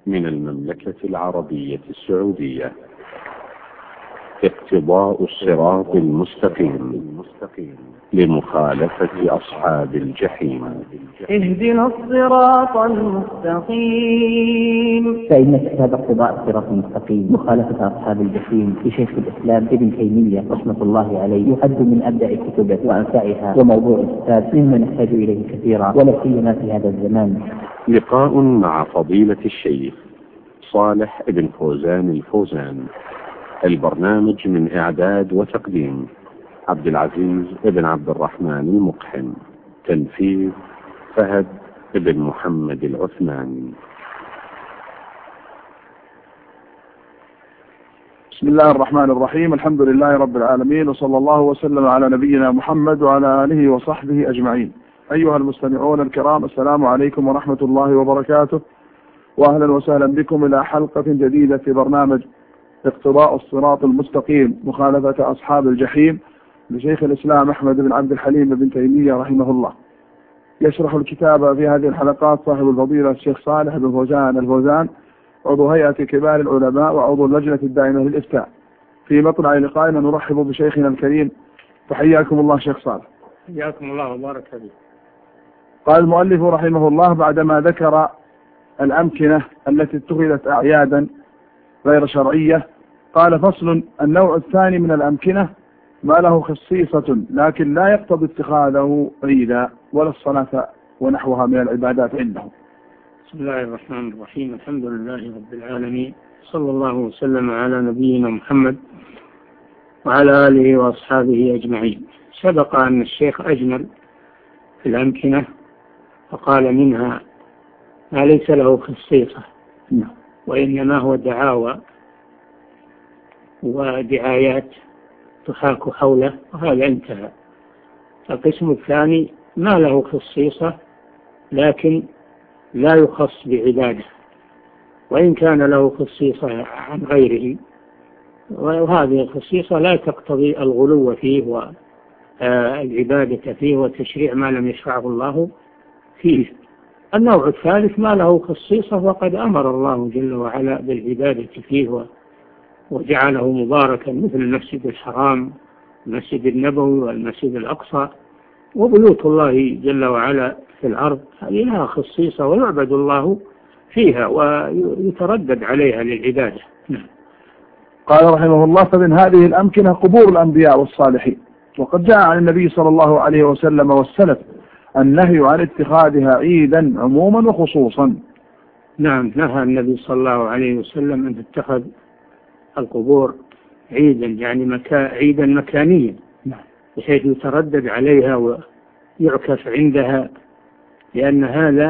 من المملكة العربية السعودية. اقتضاء الصراط المستقيم لمخالفة أصحاب الجحيم. اهدنا الصراط المستقيم. فإن كتاب اقتضاء الصراط المستقيم مخالفة أصحاب الجحيم لشيخ الإسلام ابن تيمية رحمة الله عليه يعد من أبدع كتبه وأنفعها، وموضوع الكتاب مما نحتاج إليه كثيرا ولا سيما في هذا الزمان. لقاء مع فضيلة الشيخ صالح بن فوزان الفوزان. البرنامج من إعداد وتقديم عبد العزيز بن عبد الرحمن المقحم. تنفيذ فهد بن محمد العثماني. بسم الله الرحمن الرحيم. الحمد لله رب العالمين، وصلى الله وسلم على نبينا محمد وعلى آله وصحبه أجمعين. أيها المستمعون الكرام، السلام عليكم ورحمة الله وبركاته، وأهلا وسهلا بكم إلى حلقة جديدة في برنامج اقتضاء الصراط المستقيم مخالفة أصحاب الجحيم لشيخ الإسلام أحمد بن عبد الحليم بن تيمية رحمه الله. يشرح الكتاب في هذه الحلقات صاحب الفضيلة الشيخ صالح بن فوزان الفوزان، عضو هيئة كبار العلماء وعضو اللجنة الدائمة للإفتاء. في مطلع لقائنا نرحب بشيخنا الكريم، فحياكم الله شيخ صالح. حياكم الله وبارك فيك. قال المؤلف رحمه الله بعدما ذكر الأمكنة التي اتخذت أعيادا غير شرعية، قال: فصل: النوع الثاني من الأمكنة ما له خصيصة لكن لا يقتضي اتخاذه عيدا ولا الصلاة ونحوها من العبادات عنده. بسم الله الرحمن الرحيم. الحمد لله رب العالمين، صلى الله وسلم على نبينا محمد وعلى آله وأصحابه أجمعين. سبق أن الشيخ أجمل في الأمكنة فقال منها ما ليس له خصيصة وإنما هو دعاوى ودعايات تحاك حوله، وهذا انتهى. القسم الثاني ما له خصيصة لكن لا يخص بعبادة، وإن كان له خصيصة عن غيره، وهذه الخصيصة لا تقتضي الغلو فيه والعبادة فيه وتشريع ما لم يشرعه الله فيه. النوع الثالث ما له خصيصة وقد أمر الله جل وعلا بالعبادة فيه وجعله مباركا، مثل المسجد الحرام، المسجد النبوي والمسجد الأقصى، وبيوت الله جل وعلا في الأرض هذه لها خصيصة ويعبد الله فيها ويتردد عليها للعبادة. قال رحمه الله: فمن هذه الأمكنة قبور الأنبياء والصالحين، وقد جاء عن النبي صلى الله عليه وسلم والسلف النهي عن اتخاذها عيدا عموما وخصوصا. نعم، نهى النبي صلى الله عليه وسلم أن تتخذ القبور عيدا، يعني عيدا مكانيا، بحيث يتردد عليها ويعكف عندها، لأن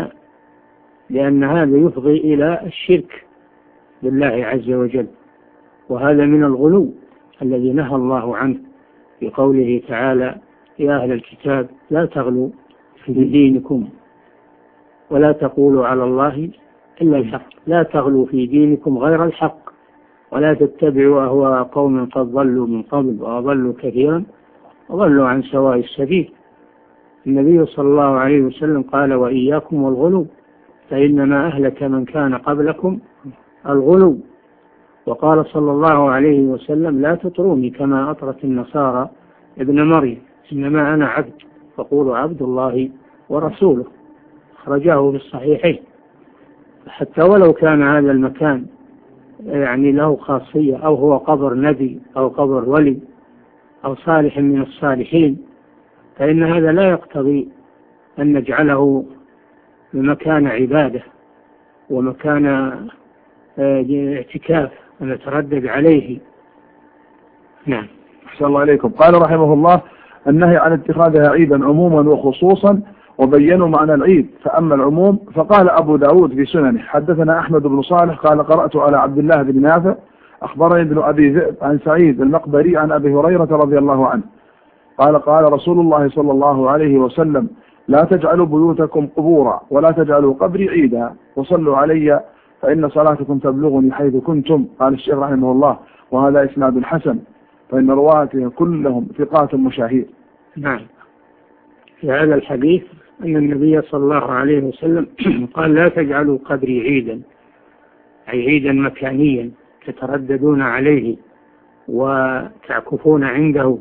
هذا يفضي إلى الشرك بالله عز وجل، وهذا من الغلو الذي نهى الله عنه في قوله تعالى: يا أهل الكتاب لا تغلوا في دينكم ولا تقولوا على الله إلا الحق، لا تغلوا في دينكم غير الحق ولا تتبعوا أهواء قوم قد ضلوا من قبل وأضلوا كثيرا وضلوا عن سواء السبيل. النبي صلى الله عليه وسلم قال: وإياكم والغلو فإنما أهلك من كان قبلكم الغلو. وقال صلى الله عليه وسلم: لا تطروني كما أطرت النصارى ابن مريم، إنما أنا عبد فقولوا عبد الله ورسوله. أخرجاه في الصحيحين. حتى ولو كان هذا المكان يعني له خاصية، أو هو قبر نبي أو قبر ولي أو صالح من الصالحين، فإن هذا لا يقتضي أن نجعله بمكان عبادة ومكان اعتكاف ونتردد عليه. نعم. أحسن الله عليكم. قال رحمه الله: النهي عن اتخاذها عيدا عموما وخصوصا، وبينوا معنى العيد. فأما العموم فقال أبو داود في سننه: حدثنا أحمد بن صالح قال: قرأت على عبد الله بن نافع أخبرني ابن أبي ذئب عن سعيد المقبري عن أبي هريرة رضي الله عنه قال: قال رسول الله صلى الله عليه وسلم: لا تجعلوا بيوتكم قبورا ولا تجعلوا قبري عيدا وصلوا علي فإن صلاتكم تبلغني حيث كنتم. قال الشيخ رحمه الله: وهذا إسناد حسن، فإن رواته كلهم ثقات مشاهير. نعم. في هذا الحديث أن النبي صلى الله عليه وسلم قال: لا تجعلوا قبري عيدا أي عيدا مكانيا تترددون عليه وتعكفون عنده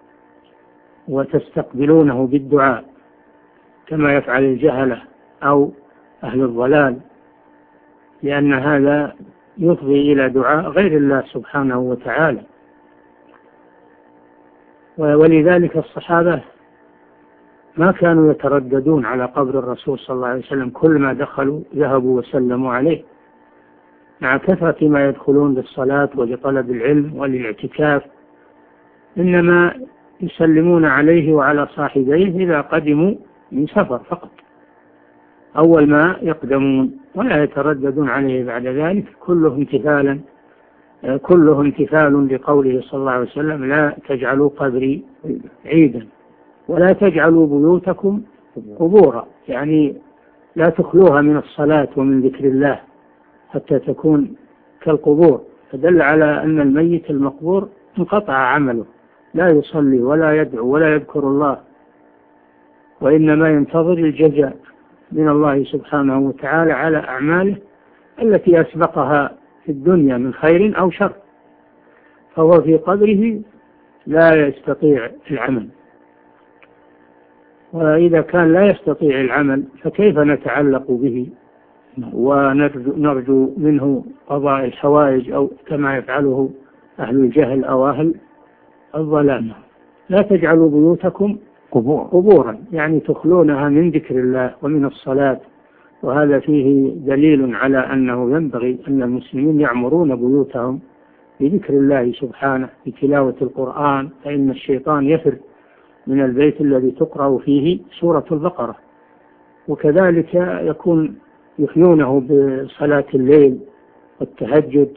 وتستقبلونه بالدعاء كما يفعل الجهلة أو أهل الضلال، لأن هذا يفضي إلى دعاء غير الله سبحانه وتعالى. ولذلك الصحابة ما كانوا يترددون على قبر الرسول صلى الله عليه وسلم، كل ما دخلوا ذهبوا وسلموا عليه، مع كثرة ما يدخلون للصلاة ولطلب العلم وللاعتكاف، إنما يسلمون عليه وعلى صاحبيه إذا قدموا من سفر فقط أول ما يقدمون، ولا يترددون عليه بعد ذلك، كله امتثال لقوله صلى الله عليه وسلم: لا تجعلوا قبري عيدا ولا تجعلوا بيوتكم قبورا، يعني لا تخلوها من الصلاة ومن ذكر الله حتى تكون كالقبور، فدل على أن الميت المقبور انقطع عمله، لا يصلي ولا يدعو ولا يذكر الله، وإنما ينتظر الجزاء من الله سبحانه وتعالى على أعماله التي أسبقها في الدنيا من خير أو شر، فهو في قبره لا يستطيع العمل. وإذا كان لا يستطيع العمل فكيف نتعلق به ونرجو منه قضاء الحوائج أو كما يفعله أهل الجهل أو أهل الضلال؟ لا تجعلوا بيوتكم قبورا، يعني تخلونها من ذكر الله ومن الصلاة، وهذا فيه دليل على أنه ينبغي أن المسلمين يعمرون بيوتهم بذكر الله سبحانه بتلاوة القرآن، فإن الشيطان يفر من البيت الذي تقرأ فيه سورة البقرة، وكذلك يحيونه بصلاة الليل والتهجد،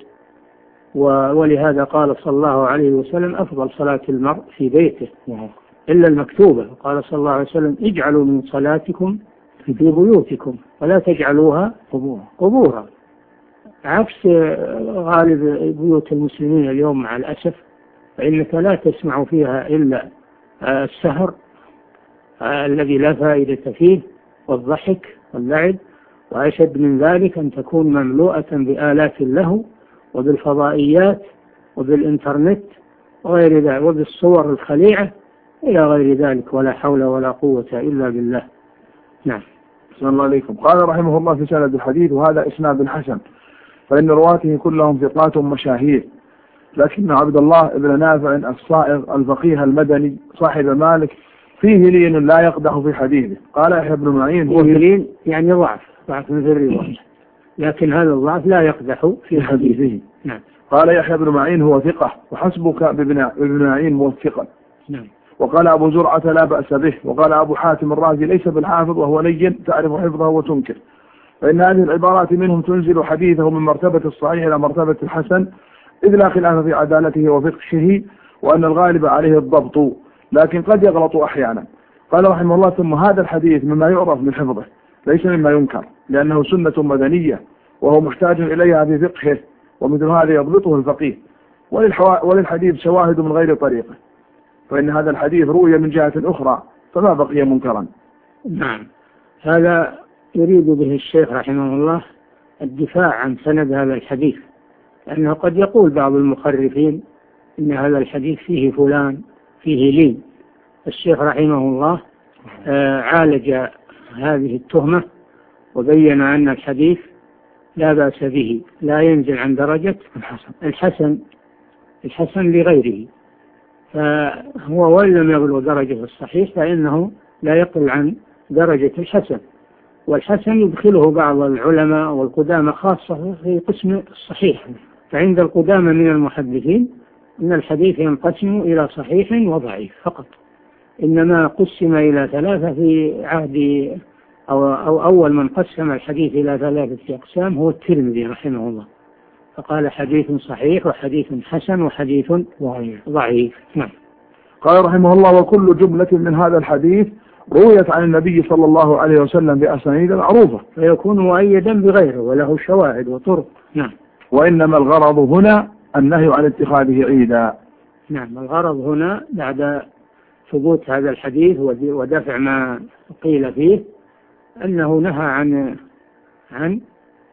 ولهذا قال صلى الله عليه وسلم: أفضل صلاة المرء في بيته إلا المكتوبة، قال صلى الله عليه وسلم: اجعلوا من صلاتكم في بيوتكم ولا تجعلوها قبورا، عكس غالب بيوت المسلمين اليوم مع الأسف، فإنك لا تسمع فيها إلا السهر الذي لا فائدة فيه والضحك واللعب، وأشد من ذلك أن تكون مملوءة بآلات اللهو وبالفضائيات وبالإنترنت وغير ذلك وبالصور الخليعة إلى غير ذلك، ولا حول ولا قوة إلا بالله. نعم. بسم الله عليكم. قال رحمه الله في سند الحديث: وهذا إسناد حسن، فإن رواته كلهم ثقات مشاهير، لكن عبد الله بن نافع الصائغ الفقيه المدني صاحب مالك فيه لين لا يقدح في حديثه. قال يحيى بن معين: فيه لين يعني ضعف من الرواية، لكن هذا الضعف لا يقدح في حديثه. نعم. قال يحيى بن معين: هو ثقة، وحسبك بابن معين موثقا. نعم. وقال أبو زرعة: لا بأس به. وقال أبو حاتم الرازي: ليس بالحافظ وهو لين تعرف حفظه وتنكر، فإن هذه العبارات منهم تنزل حديثه من مرتبة الصحيح إلى مرتبة الحسن، إذ لا خلاف في عدالته وفقهه، وأن الغالب عليه الضبط، لكن قد يغلط أحيانا. قال رحمه الله: ثم هذا الحديث مما يعرف من حفظه، ليس مما ينكر، لأنه سنة مدنية وهو محتاج إليها في فقهه، ومثل هذا يضبطه الفقيه. وللحديث شواهد من غير طريقه، فإن هذا الحديث روي من جهة أخرى فما بقي منكرا. نعم. هذا يريد به الشيخ رحمه الله الدفاع عن سند هذا الحديث، لأنه قد يقول بعض المخرفين إن هذا الحديث فيه فلان فيه لين. الشيخ رحمه الله عالج هذه التهمة وبين أن الحديث لا بأس به، لا ينزل عن درجة الحسن لغيره، فهو وإن لم يبلغ درجة الصحيح فإنه لا يقل عن درجة الحسن، والحسن يدخله بعض العلماء والقدامى خاصة في قسم الصحيح. فعند القدامى من المحدثين أن الحديث ينقسم إلى صحيح وضعيف فقط، إنما قسم إلى ثلاثة في عهد أو أول من قسم الحديث إلى ثلاثة أقسام هو الترمذي رحمه الله، فقال حديث صحيح وحديث حسن وحديث ضعيف. نعم. قال رحمه الله: وكل جملة من هذا الحديث رويت عن النبي صلى الله عليه وسلم بأسانيد معروفة، فيكون مؤيدا بغيره وله شواهد وطرق. نعم. وإنما الغرض هنا النهي عن اتخاذه عيدا. نعم. الغرض هنا بعد ثبوت هذا الحديث ودفع ما قيل فيه أنه نهى عن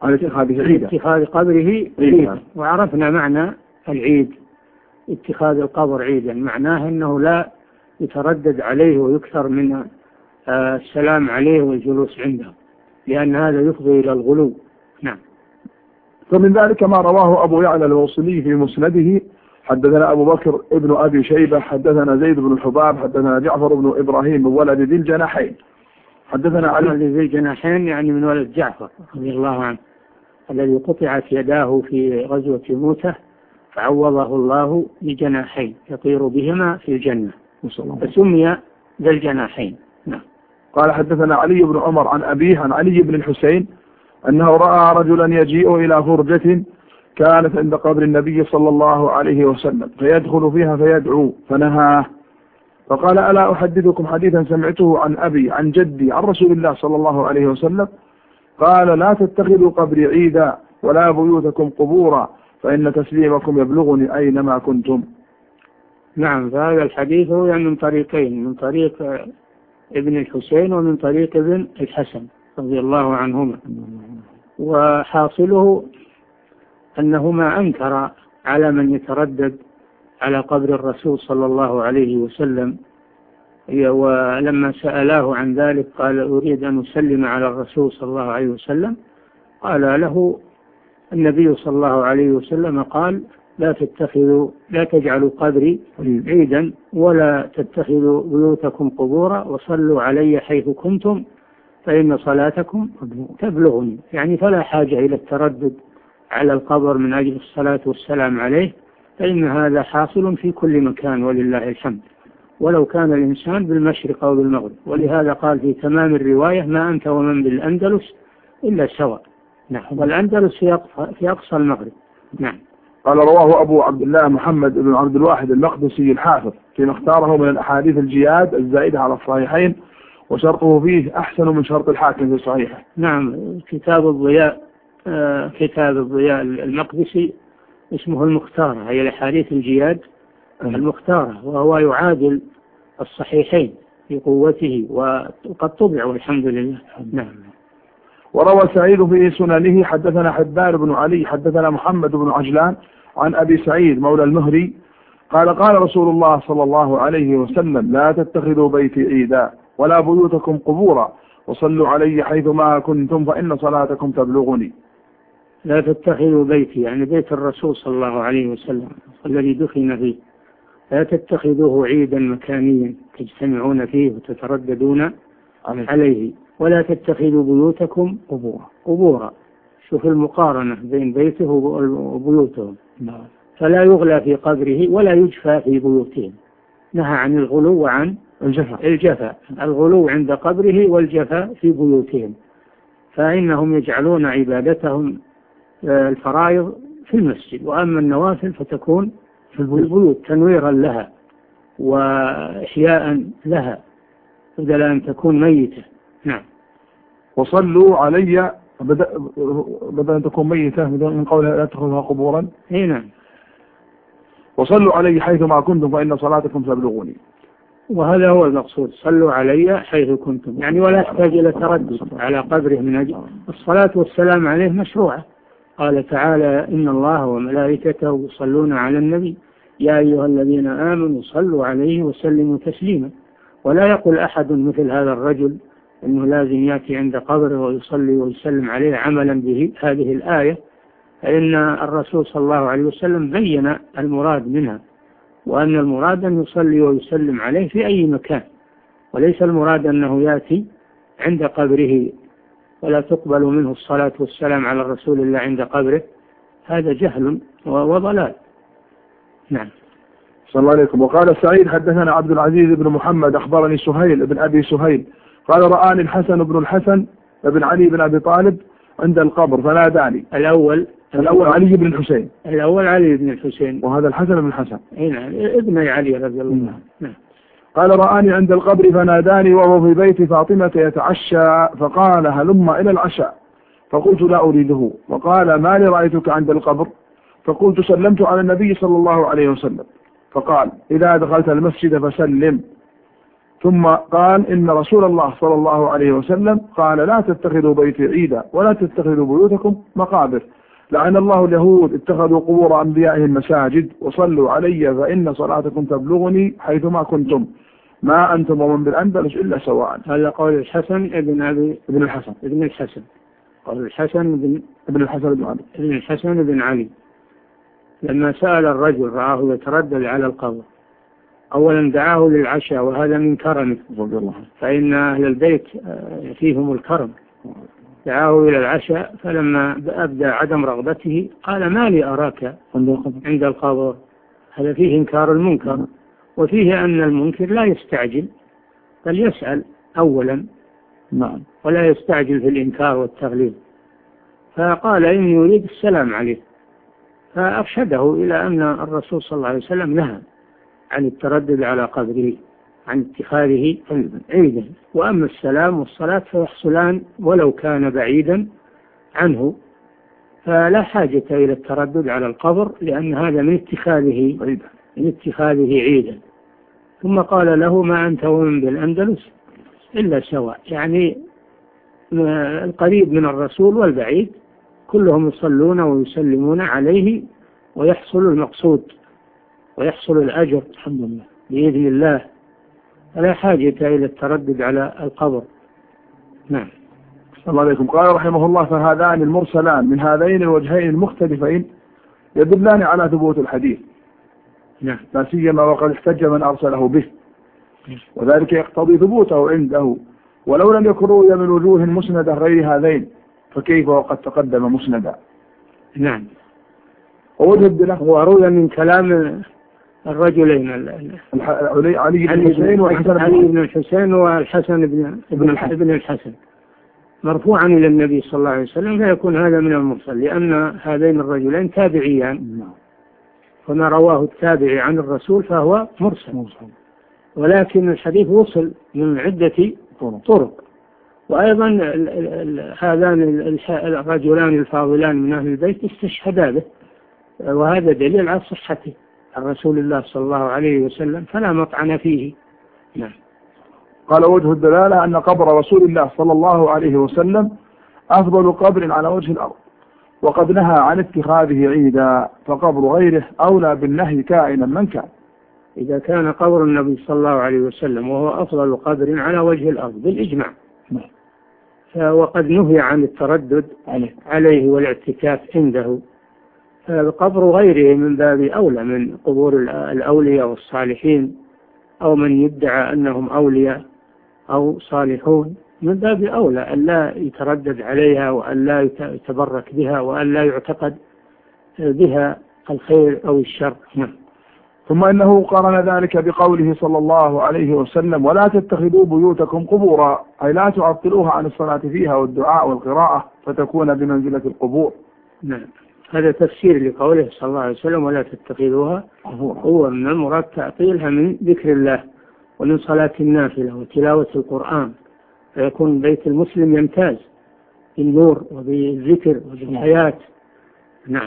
على اتخاذه عيدا، اتخاذ قبره عيدا. وعرفنا معنى العيد، اتخاذ القبر عيدا معناه أنه لا يتردد عليه ويكثر من السلام عليه والجلوس عنده، لأن هذا يفضي إلى الغلو. نعم. فمن ذلك ما رواه أبو يعلى الوصلي في مسنده: حدثنا أبو بكر ابن أبي شيبة حدثنا زيد بن الحباب حدثنا جعفر بن إبراهيم من ولد ذي الجناحين حدثنا علي ذي الجناحين يعني من ولد جعفر رضي الله عنه الذي قطعت يداه في غزوة موتة فعوضه الله بجناحين يطير بهما في الجنة فسمي ذا الجناحين. نعم. قال حدثنا علي بن عمر عن أبيه عن علي بن الحسين أنه رأى رجلا يجيء إلى فرجة كانت عند قبر النبي صلى الله عليه وسلم فيدخل فيها فيدعو فنهاه، فقال: ألا أحدثكم حديثا سمعته عن أبي عن جدي عن رسول الله صلى الله عليه وسلم قال: لا تتخذوا قبري عيدا ولا بيوتكم قبورا فإن تسليمكم يبلغني أينما كنتم. نعم. فهذا الحديث هو يعني من طريقين، من طريق ابن الحسين ومن طريق ابن الحسن رضي الله عنهما، وحاصله أنهما أنكر على من يتردد على قبر الرسول صلى الله عليه وسلم، ولما سألاه عن ذلك قال: أريد أن أسلم على الرسول صلى الله عليه وسلم. قال له النبي صلى الله عليه وسلم قال: لا تجعلوا قبري عيدا ولا تتخذوا بيوتكم قبورا وصلوا علي حيث كنتم فإن صلاتكم تبلغني. يعني فلا حاجة إلى التردد على القبر من أجل الصلاة والسلام عليه، فإن هذا حاصل في كل مكان ولله الحمد، ولو كان الإنسان بالمشرق أو بالمغرب. ولهذا قال في تمام الرواية: ما أنت ومن بالأندلس إلا سواء. نعم. والأندلس في أقصى المغرب. نعم. قال: رواه أبو عبد الله محمد بن عبد الواحد المقدسي الحافظ فيما اختاره من الأحاديث الجياد الزائدة على الصحيحين، وشرطه فيه أحسن من شرط الحاكم في صحيحه. نعم. كتاب الضياء المقدسي اسمه المختارة، هي الأحاديث الجياد المختارة، وهو يعادل الصحيحين في قوته وقد طبع والحمد لله. نعم. وروى سعيد في سننه حدثنا حبان بن علي حدثنا محمد بن عجلان عن أبي سعيد مولى المهري قال: قال رسول الله صلى الله عليه وسلم: لا تتخذوا بيتي عيدا ولا بيوتكم قبورا وصلوا علي حيثما كنتم فإن صلاتكم تبلغني. لا تتخذوا بيتي يعني بيت الرسول صلى الله عليه وسلم الذي دفن فيه، لا تتخذوه عيدا مكانيا تجتمعون فيه وتترددون عليه، ولا تتخذوا بيوتكم قبورا. شوف المقارنة بين بيته وبيوتهم. فلا يغلى في قبره ولا يجفى في بيوتهم. نهى عن الغلو وعن الجفاء. الغلو عند قبره والجفاء في بيوتهم، فإنهم يجعلون عبادتهم الفرائض في المسجد، وأما النوافل فتكون في البيوت تنويرا لها وإحياء لها بدل أن تكون ميتة. نعم. وصلوا علي بدل أن تكون ميتة من قولها لا تأخذها قبورا. نعم. وصلوا علي حيثما كنتم فإن صلاتكم تبلغني. وهذا هو المقصود، صلوا علي حيث كنتم، يعني ولا يحتاج إلى تردد على قبره من أجل الصلاة والسلام عليه مشروعة. قال تعالى: إن الله وملائكته يصلون على النبي يا أيها الذين آمنوا صلوا عليه وسلموا تسليما. ولا يقول أحد مثل هذا الرجل أنه لازم يأتي عند قبره ويصلي ويسلم عليه عملا به هذه الآية، فإن الرسول صلى الله عليه وسلم بين المراد منها، وأن المراد أن يصلي ويسلم عليه في أي مكان، وليس المراد أنه يأتي عند قبره ولا تقبل منه الصلاة والسلام على رسول الله عند قبره. هذا جهل وضلال. نعم. صلى الله عليكم. وقال سعيد حدثنا عبد العزيز بن محمد أخبرني سهيل بن أبي سهيل قال: رآني الحسن بن الحسن بن علي بن أبي طالب عند القبر فناداني. الأول علي بن الحسين. الأول علي بن الحسين، وهذا الحسن بن الحسن. نعم. ابن علي رضي الله عنه. نعم. قال: رآني عند القبر فناداني وهو في بيت فاطمة يتعشى فقال: هلم إلى العشاء. فقلت: لا أريده. وقال: ما لي رأيتك عند القبر؟ فقلت: سلمت على النبي صلى الله عليه وسلم. فقال: إذا دخلت المسجد فسلم. ثم قال إن رسول الله صلى الله عليه وسلم قال لا تتخذوا بيتي عيدا ولا تتخذوا بيوتكم مقابر، لعن الله اليهود اتخذوا قبور أنبيائهم مساجد، وصلوا علي فإن صلاتكم تبلغني حيثما كنتم، ما أنتم ومن بالأندلس إلا سواء. هذا قول الحسن ابن الحسن قول الحسن بن علي لما سأل الرجل رآه يتردد على القبر، أولا دعاه للعشاء وهذا من كرمه فإن أهل البيت فيهم الكرم، دعاه إلى العشاء فلما أبدى عدم رغبته قال ما لي أراك عند القبر، هذا فيه إنكار المنكر، وفيه أن المنكر لا يستعجل بل يسأل أولا ولا يستعجل في الإنكار والتغليظ، فقال إني يريد السلام عليه، فأرشده إلى أن الرسول صلى الله عليه وسلم نهى عن التردد على قبره، عن اتخاذه عيدا، وأما السلام والصلاة فيحصلان ولو كان بعيدا عنه، فلا حاجة إلى التردد على القبر لأن هذا من اتخاذه عيدا. ثم قال له ما أنت ومن بالأندلس إلا سواء، يعني القريب من الرسول والبعيد كلهم يصلون ويسلمون عليه ويحصل المقصود ويحصل الأجر الحمد لله بإذن الله، فلا حاجة إلى التردد على القبر. نعم. الله عليكم. قال رحمه الله فهذان المرسلان من هذين الوجهين المختلفين يدلان على ثبوت الحديث، نعم، لا سيما وقد احتج من أرسله به، وذلك يقتضي ثبوته عنده، ولو لم يكن روي من وجوه مسندة غير هذين فكيف وقد تقدم مسندا. نعم. ووجه الدلالة وروي من كلام الرجلين علي بن الحسين والحسن بن الحسن مرفوعا إلى النبي صلى الله عليه وسلم، فيكون هذا من المرسل لأن هذين الرجلين تابعيان، فما رواه التابعي عن الرسول فهو مرسل، ولكن الحديث وصل من عدة طرق. وأيضا هذان الرجلان الفاضلان من أهل البيت استشهدا به، وهذا دليل على صحته عن رسول الله صلى الله عليه وسلم، فلا مطعن فيه. نعم. قال وجه الدلالة أن قبر رسول الله صلى الله عليه وسلم أفضل قبر على وجه الأرض، وقد نهى عن اتخاذه عيدا، فقبر غيره أولى بالنهي كائنا من كان. إذا كان قبر النبي صلى الله عليه وسلم وهو أفضل قبر على وجه الأرض بالإجماع، وقد نهي عن التردد عليه والاعتكاف عنده، فقبر غيره من باب أولى من قبور الأولياء والصالحين، أو من يدعى أنهم أولياء أو صالحون، من باب أولى أن لا يتردد عليها وأن لا يتبرك بها وأن لا يعتقد بها الخير أو الشر. ثم إنه قارن ذلك بقوله صلى الله عليه وسلم ولا تتخذوا بيوتكم قبورا، أي لا تعطلوها عن الصلاة فيها والدعاء والقراءة فتكون بمنزلة القبور. نعم، هذا تفسير لقوله صلى الله عليه وسلم ولا تتخذوها قبورا، هو من المراد تعطيلها من ذكر الله ومن صلاة النافلة وتلاوة القرآن، فيكون بيت المسلم يمتاز بالنور وبالذكر وبالحياة. نعم.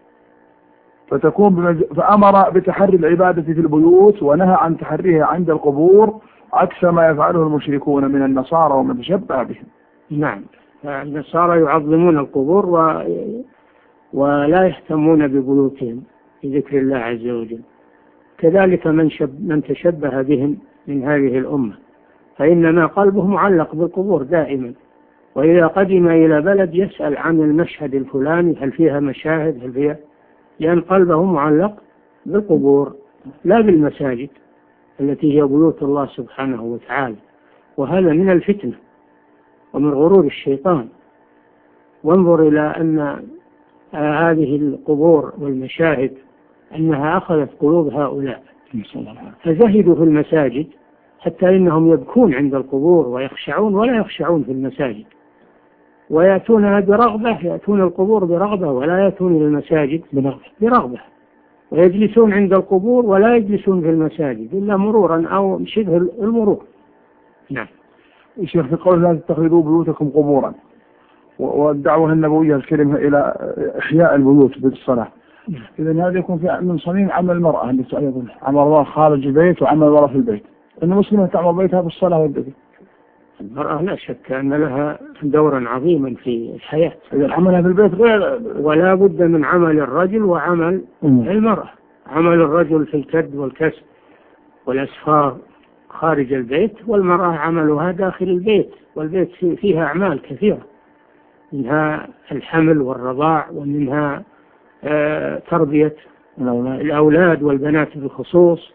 فأمر بتحري العبادة في البيوت ونهى عن تحريها عند القبور، عكس ما يفعله المشركون من النصارى ومن تشبه بهم. نعم، النصارى يعظمون القبور ولا يهتمون ببيوتهم بذكر الله عز وجل، كذلك من تشبه بهم من هذه الأمة، فإنما قلبه معلق بالقبور دائما، وإذا قدم إلى بلد يسأل عن المشهد الفلاني هل فيها مشاهد هل فيها، لأن قلبه معلق بالقبور لا بالمساجد التي هي بيوت الله سبحانه وتعالى، وهذا من الفتنة ومن غرور الشيطان. وانظر إلى أن هذه القبور والمشاهد أنها أخذت قلوب هؤلاء، فزهدوا في المساجد حتى إنهم يبكون عند القبور ويخشعون ولا يخشعون في المساجد، ويأتونها برغبة، يأتون القبور برغبة ولا يأتون إلى المساجد برغبة، ويجلسون عند القبور ولا يجلسون في المساجد إلا مرورا أو شبه المرور. نعم. الشيخ في قول لا تتخذوا بيوتكم قبورا، والدعوة النبوية الكريمة إلى إحياء البيوت بالصلاة، إذن هذا يكون من صميم عمل المرأة التي أيضا عمل الله خارج البيت وعمل الله في البيت. أن المسلمة تعمر بيتها بالصلاة والذكر. المرأة لا شك أن لها دورا عظيما في الحياة، إذا عملها في البيت غير، ولا بد من عمل الرجل وعمل المرأة. عمل الرجل في الكد والكسب والأسفار خارج البيت، والمرأة عملها داخل البيت، والبيت فيها أعمال كثيرة، منها الحمل والرضاع، ومنها تربية الأولاد والبنات بالخصوص،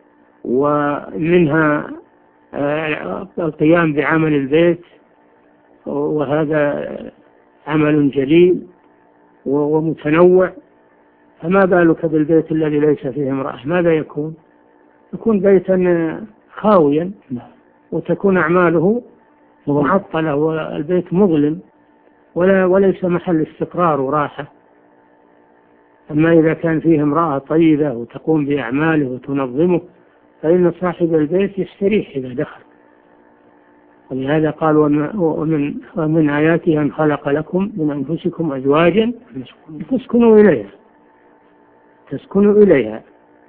ومنها القيام بعمل البيت، وهذا عمل جليل ومتنوع. فما بالك بالبيت الذي ليس فيه امرأة؟ ماذا يكون؟ يكون بيتا خاويا، وتكون أعماله معطلة، والبيت مظلم وليس محل استقرار وراحة. أما إذا كان فيه امرأة طيبة وتقوم بأعماله وتنظمه، فإن صاحب البيت يستريح إذا دخل. ولهذا قال ومن آياته أن خلق لكم من أنفسكم أزواجا تسكنوا إليها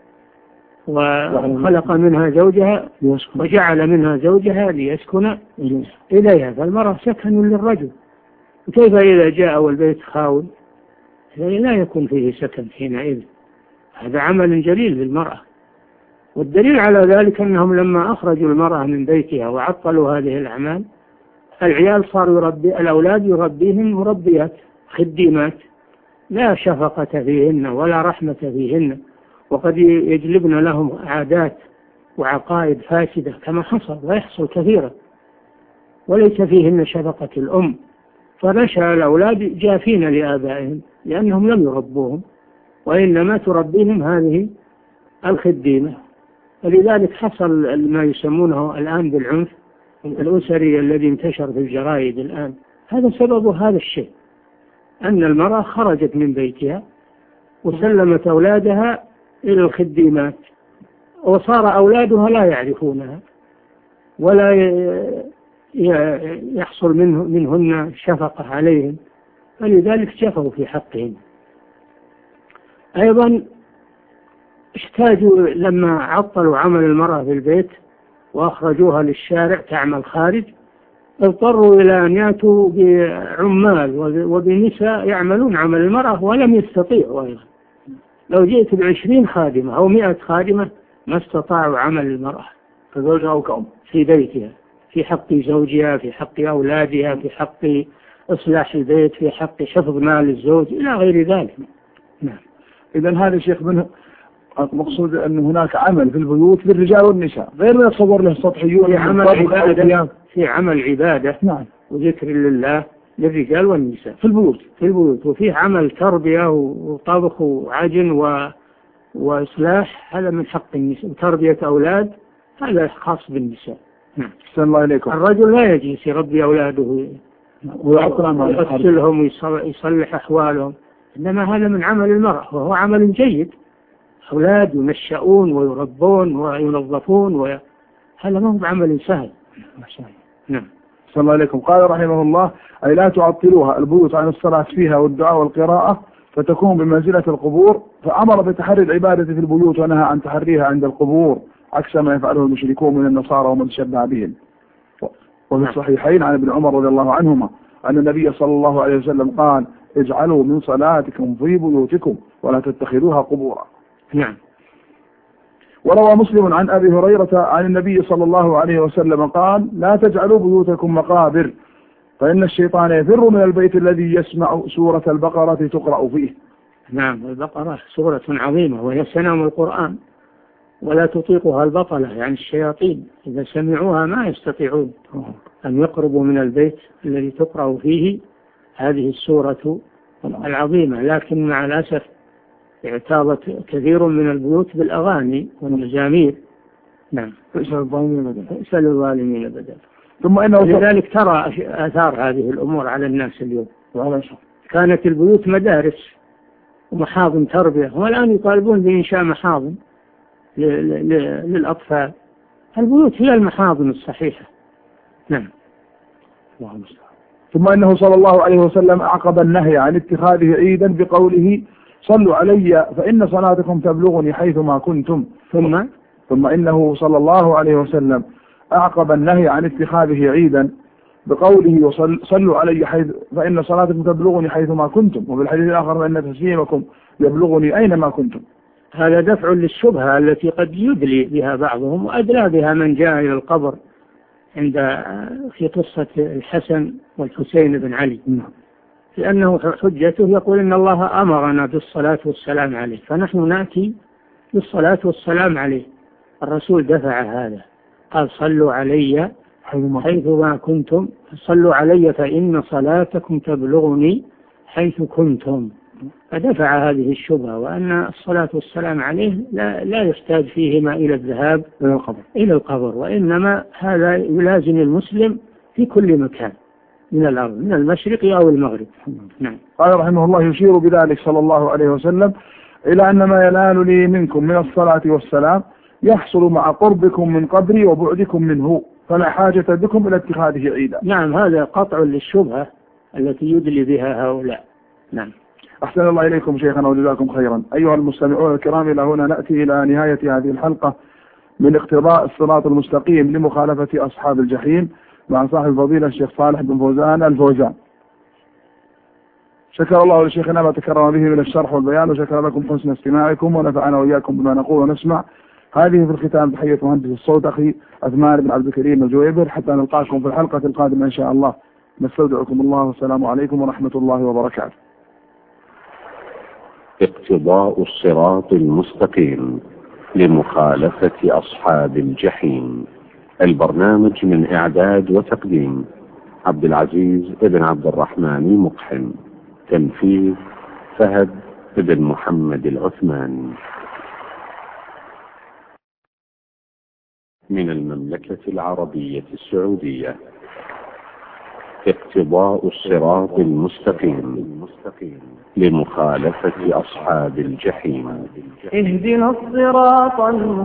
وخلق منها زوجها وجعل منها زوجها ليسكن إليها. فالمرأة سكن للرجل، وكيف إذا جاء والبيت خاوي؟ لا يكون فيه سكن حينئذ. هذا عمل جليل للمرأة. والدليل على ذلك أنهم لما أخرجوا المرأة من بيتها وعطلوا هذه الأعمال، العيال صاروا الأولاد يربيهم مربيات خديمات، لا شفقة فيهن ولا رحمة فيهن، وقد يجلبن لهم عادات وعقائد فاسدة كما حصل ويحصل كثيرا، وليس فيهن شفقة الأم، فنشأ الأولاد جافين لآبائهم لأنهم لم يربوهم، وإنما تربيهم هذه الخديمة. ولذلك حصل ما يسمونه الآن بالعنف الأسري الذي انتشر في الجرائد الآن. هذا سبب هذا الشيء، أن المرأة خرجت من بيتها وسلمت أولادها إلى الخديمات، وصار أولادها لا يعرفونها ولا يحصل منهن شفقة عليهم، فلذلك جفوا في حقهم. أيضا احتاجوا لما عطلوا عمل المرأة في البيت وأخرجوها للشارع تعمل خارج، اضطروا إلى أن يأتوا بعمال وبنساء يعملون عمل المرأة، ولم يستطيعوا أيضا. لو جئت ب20 خادمة أو 100 خادمة ما استطاعوا عمل المرأة كزوجها أو كأم في بيتها، في حق زوجها، في حق أولادها، في حق إصلاح البيت، في حق حفظ مال الزوج إلى غير ذلك. نعم. إذا هذا شيخ منه مقصود أن هناك عمل في البيوت للرجال والنساء غير ما يتصور له السطحيون، في عمل عبادة نعم وذكر لله للرجال والنساء في البيوت، وفيه عمل تربية وطبخ وعجن وإصلاح، هذا من حق النساء، وتربية أولاد هذا خاص بالنساء. نعم. أحسن الله إليكم. الرجل لا يجلس يربي أولاده ويغسلهم ويصلح أحوالهم، إنما هذا من عمل المرأة، وهو عمل جيد. أولاد ينشأون ويربون وينظفون، هذا ما هو بعمل سهل. نعم. أحسن الله إليكم. قال رحمه الله: أي لا تعطلوها البيوت عن الصلاة فيها والدعاء والقراءة فتكون بمنزلة القبور، فأمر بتحري العبادة في البيوت ونهى عن تحريها عند القبور، عكس ما يفعله المشركون من النصارى ومن تشبه بهم. وفي الصحيحين عن ابن عمر رضي الله عنهما أن النبي صلى الله عليه وسلم قال: اجعلوا من صلاتكم في بيوتكم ولا تتخذوها قبورا. نعم. وروى مسلم عن أبي هريرة عن النبي صلى الله عليه وسلم قال: لا تجعلوا بيوتكم مقابر، فإن الشيطان يفر من البيت الذي يسمع سورة البقرة تقرأ فيه. نعم. البقرة سورة عظيمة، وهي سنام القرآن، ولا تطيقها البطلة يعني الشياطين، إذا سمعوها ما يستطيعون أن يقربوا من البيت الذي تقرأ فيه هذه السورة العظيمة. لكن مع الأسف اعتاضت كثير من البيوت بالأغاني والمزامير. نعم. فاسأل الظالمين بدل. ثم إنه لذلك ترى آثار هذه الأمور على الناس اليوم. كانت البيوت مدارس ومحاضن تربية، والآن يطالبون بإنشاء محاضن للأطفال. البيوت هي المحاضن الصحيحة. نعم. ثم إنه صلى الله عليه وسلم عقب النهي عن اتخاذه عيدا بقوله: صلوا علي فإن صلاتكم تبلغني حيثما كنتم. ثم ثم إنه صلى الله عليه وسلم أعقب النهي عن اتخاذه عيدا بقوله صلوا علي حيث فإن صلاتكم تبلغني حيثما كنتم، وفي الحديث الآخر فإن تسليمكم يبلغني أينما كنتم. هذا دفع للشبهة التي قد يدلي بها بعضهم وأدلى بها من جاء إلى القبر في قصة الحسن والحسين بن علي، لأنه حجته يقول إن الله أمرنا بالصلاة والسلام عليه، فنحن نأتي بالصلاة والسلام عليه. الرسول دفع هذا، قال صلوا علي حيثما كنتم، صلوا علي فإن صلاتكم تبلغني حيث كنتم، فدفع هذه الشبهة، وأن الصلاة والسلام عليه لا يحتاج فيهما إلى الذهاب إلى القبر، وإنما هذا يلازم المسلم في كل مكان من الأرض، من المشرق أو المغرب. نعم. قال رحمه الله يشير بذلك صلى الله عليه وسلم إلى أن ما ينال لي منكم من الصلاة والسلام يحصل مع قربكم من قبري وبعدكم منه، فلا حاجة بكم إلى اتخاذه عيدا. نعم، هذا قطع للشبهة التي يدلي بها هؤلاء. نعم. أحسن الله إليكم شيخنا وجزاكم خيرا. أيها المستمعون الكرام، إلى هنا نأتي إلى نهاية هذه الحلقة من اقتضاء الصراط المستقيم لمخالفة أصحاب الجحيم مع صاحب الفضيلة الشيخ صالح بن فوزان الفوزان. شكر الله لشيخنا ما تكرم به من الشرح والبيان، وشكر لكم حسن استماعكم، ونفعنا وإياكم بما نقول ونسمع. هذه في الختام تحية مهندس الصوت أخي عثمان بن عبد الكريم الجويبر، حتى نلقاكم في الحلقة القادمة إن شاء الله. نستودعكم الله، والسلام عليكم ورحمة الله وبركاته. اقتضاء الصراط المستقيم لمخالفة أصحاب الجحيم، البرنامج من إعداد وتقديم عبد العزيز بن عبد الرحمن مقحم، تنفيذ فهد بن محمد العثمان. من المملكة العربية السعودية. اقتضاء الصراط المستقيم لمخالفة أصحاب الجحيم. اهدنا الصراط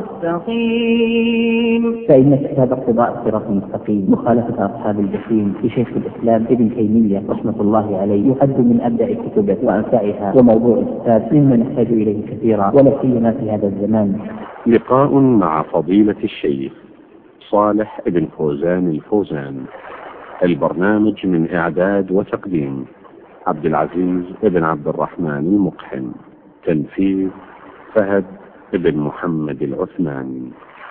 المستقيم. فإن كتاب اقتضاء الصراط المستقيم مخالفة أصحاب الجحيم لشيخ الإسلام ابن تيمية رحمة الله عليه يعد من أبدع كتبه وأنفعها، وموضوع الكتاب مما نحتاج إليه كثيرا ولا سيما في هذا الزمان. لقاء مع فضيلة الشيخ صالح بن فوزان الفوزان، البرنامج من إعداد وتقديم عبد العزيز بن عبد الرحمن المقحم، تنفيذ فهد بن محمد العثمان.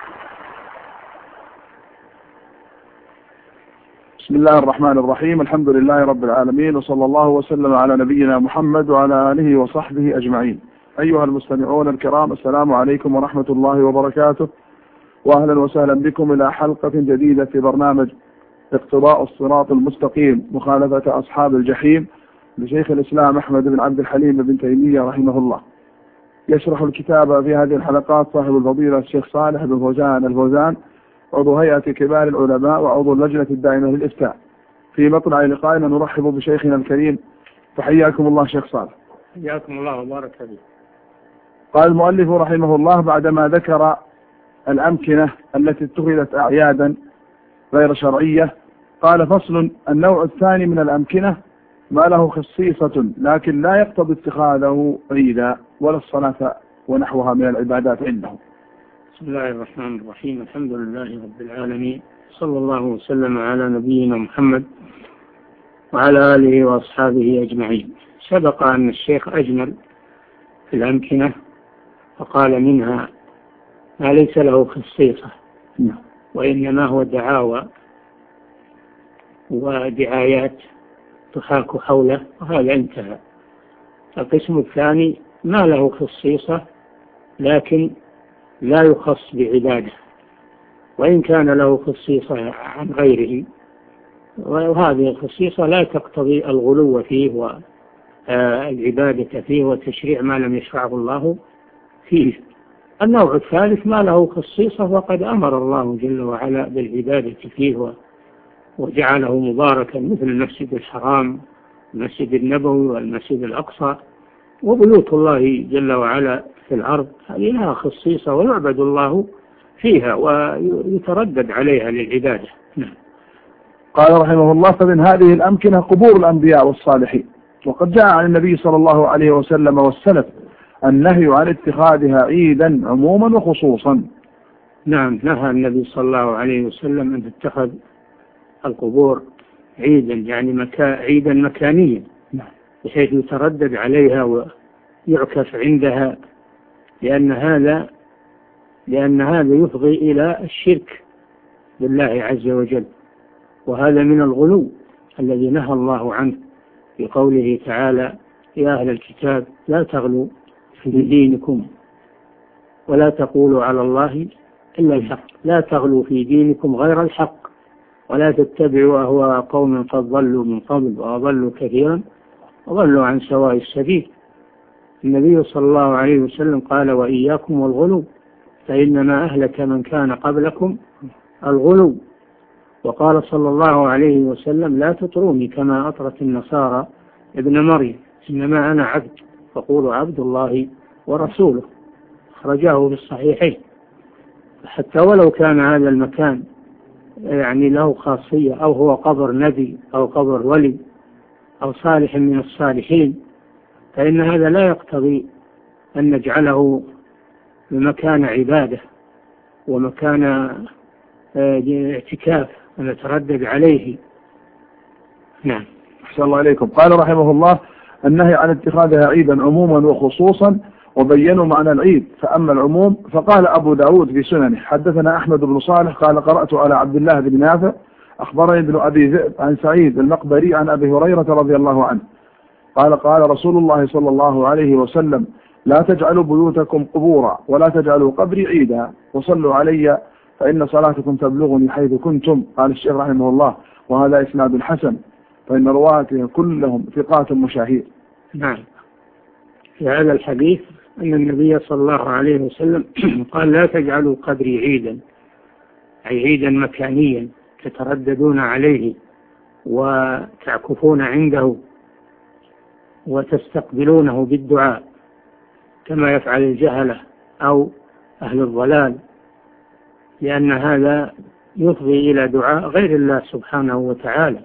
بسم الله الرحمن الرحيم، الحمد لله رب العالمين، وصلى الله وسلم على نبينا محمد وعلى آله وصحبه أجمعين. أيها المستمعون الكرام، السلام عليكم ورحمة الله وبركاته، وأهلا وسهلا بكم إلى حلقة جديدة في برنامج اقتضاء الصراط المستقيم مخالفة أصحاب الجحيم لشيخ الإسلام أحمد بن عبد الحليم بن تيمية رحمه الله. يشرح الكتاب في هذه الحلقات صاحب الفضيلة الشيخ صالح بن فوزان الفوزان، عضو هيئة كبار العلماء وعضو اللجنة الدائمة للإفتاء. في مطلع لقائنا نرحب بشيخنا الكريم، فحياكم الله شيخ صالح. حياكم الله وبارك فيك. قال المؤلف رحمه الله بعدما ذكر الأمكنة التي اتخذت أعيادا غير شرعية، قال فصل: النوع الثاني من الأمكنة ما له خصيصة لكن لا يقتضي اتخاذه عيدا ولا الصلاة ونحوها من العبادات عنده. بسم الله الرحمن الرحيم، الحمد لله رب العالمين، صلى الله وسلم على نبينا محمد وعلى آله وأصحابه أجمعين. سبق أن الشيخ أجمل في الأمكنة فقال منها ما ليس له خصيصة وإنما هو دعاوى ودعايات تحاك حوله، وهذا انتهى. القسم الثاني ما له خصيصة لكن لا يخص بعبادة، وإن كان له خصيصة عن غيره، وهذه الخصيصة لا تقتضي الغلو فيه والعبادة فيه وتشريع ما لم يشرعه الله فيه. النوع الثالث ما له خصيصة وقد أمر الله جل وعلا بالعبادة فيه وجعله مباركا، مثل المسجد الحرام، المسجد النبوي والمسجد الأقصى، وبيوت الله جل وعلا في الأرض هذه لها خصيصة ويعبد الله فيها ويتردد عليها للعبادة. قال رحمه الله: فمن هذه الأمكنة قبور الأنبياء والصالحين، وقد جاء عن النبي صلى الله عليه وسلم والسلف النهي عن اتخاذها عيدا عموما وخصوصا، نعم، نهى النبي صلى الله عليه وسلم أن تتخذ القبور عيدا، يعني عيدا مكانيا، بحيث يتردد عليها ويعكف عندها، لأن هذا يفضي إلى الشرك بالله عز وجل، وهذا من الغلو الذي نهى الله عنه في قوله تعالى: يا أهل الكتاب لا تغلوا في دينكم ولا تقولوا على الله إلا الحق، لا تغلوا في دينكم غير الحق ولا تتبعوا أهواء قوم قد ضلوا من قبل وأضلوا كثيرا وضلوا عن سواء السبيل. النبي صلى الله عليه وسلم قال: وإياكم والغلو فإنما أهلك من كان قبلكم الغلو. وقال صلى الله عليه وسلم: لا تطروني كما أطرت النصارى ابن مريم، إنما أنا عبد فقولوا عبد الله ورسوله. أخرجاه في الصحيحين. حتى ولو كان هذا المكان يعني له خاصية، أو هو قبر نبي أو قبر ولي أو صالح من الصالحين، فإن هذا لا يقتضي أن نجعله بمكان عبادة ومكان اعتكاف ونتردد عليه. نعم. أحسن الله عليكم. قال رحمه الله: النهي عن اتخاذها عيدا عموما وخصوصا، وبينوا معنى العيد. فأما العموم فقال أبو داود في سننه: حدثنا أحمد بن صالح قال: قرأت على عبد الله بن نافع أخبرني ابن أبي ذئب عن سعيد المقبري عن أبي هريرة رضي الله عنه قال: قال رسول الله صلى الله عليه وسلم: لا تجعلوا بيوتكم قبورا ولا تجعلوا قبري عيدا وصلوا علي فإن صلاتكم تبلغني حيث كنتم. قال الشيخ رحمه الله: وهذا إسناد حسن، فإن رواته كلهم ثقات مشاهير. نعم. في هذا الحديث أن النبي صلى الله عليه وسلم قال: لا تجعلوا قبري عيدا، أي عيدا مكانيا تترددون عليه وتعكفون عنده وتستقبلونه بالدعاء كما يفعل الجهلة أو أهل الضلال، لأن هذا يفضي إلى دعاء غير الله سبحانه وتعالى.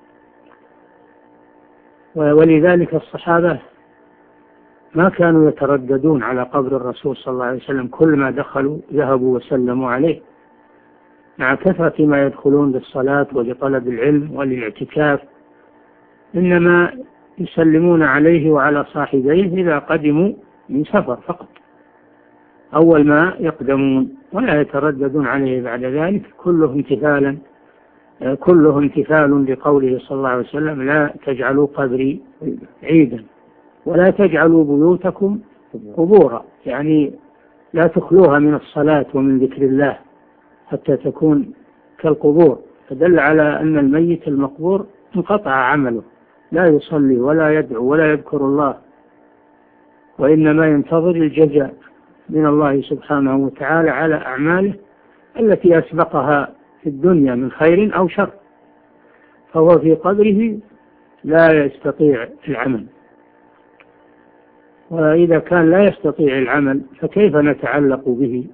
ولذلك الصحابة ما كانوا يترددون على قبر الرسول صلى الله عليه وسلم، كل ما دخلوا ذهبوا وسلموا عليه، مع كثرة ما يدخلون للصلاة ولطلب العلم وللاعتكاف، إنما يسلمون عليه وعلى صاحبيه إذا قدموا من سفر فقط أول ما يقدمون، ولا يترددون عليه بعد ذلك، كله امتثال لقوله صلى الله عليه وسلم: لا تجعلوا قبري عيدا ولا تجعلوا بيوتكم قبورا، يعني لا تخلوها من الصلاة ومن ذكر الله حتى تكون كالقبور. فدل على أن الميت المقبور انقطع عمله، لا يصلي ولا يدعو ولا يذكر الله، وإنما ينتظر الجزاء من الله سبحانه وتعالى على أعماله التي أسبقها في الدنيا من خير أو شر، فهو في قبره لا يستطيع العمل. وإذا كان لا يستطيع العمل فكيف نتعلق به